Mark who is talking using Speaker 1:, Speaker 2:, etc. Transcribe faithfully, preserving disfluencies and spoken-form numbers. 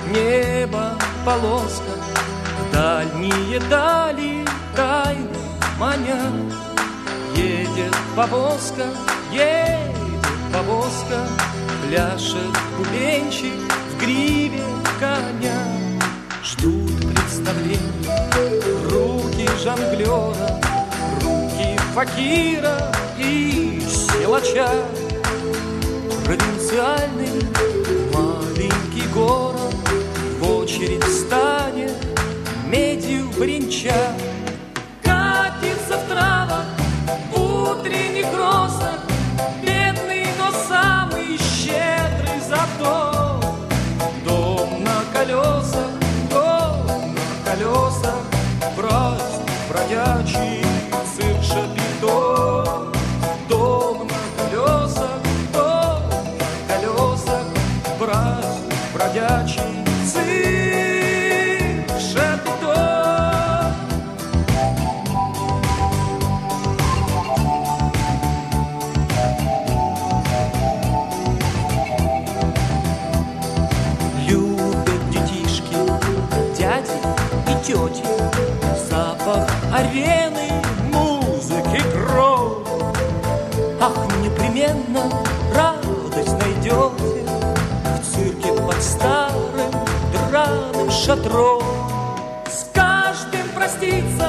Speaker 1: небо полоска, дальние дали тайны маня. Едет повозка, едет повозка, пляшет бубенчик в гриве коня. Ждут представления руки жонглера, руки факира и силача. Провинциальный маленький город в очередь встанет медью бренча. Катится в травах утренних росах бедный, но самый щедрый зато. Дом на колесах, дом на колесах, праздник бродячий, цирк Шапито. Дом на колесах, дом на колесах, праздник бродячий, цирк Шапито. Тети, запах арены, музыки, кровь. Ах, непременно радость найдете в цирке под старым драным шатром. С каждым проститься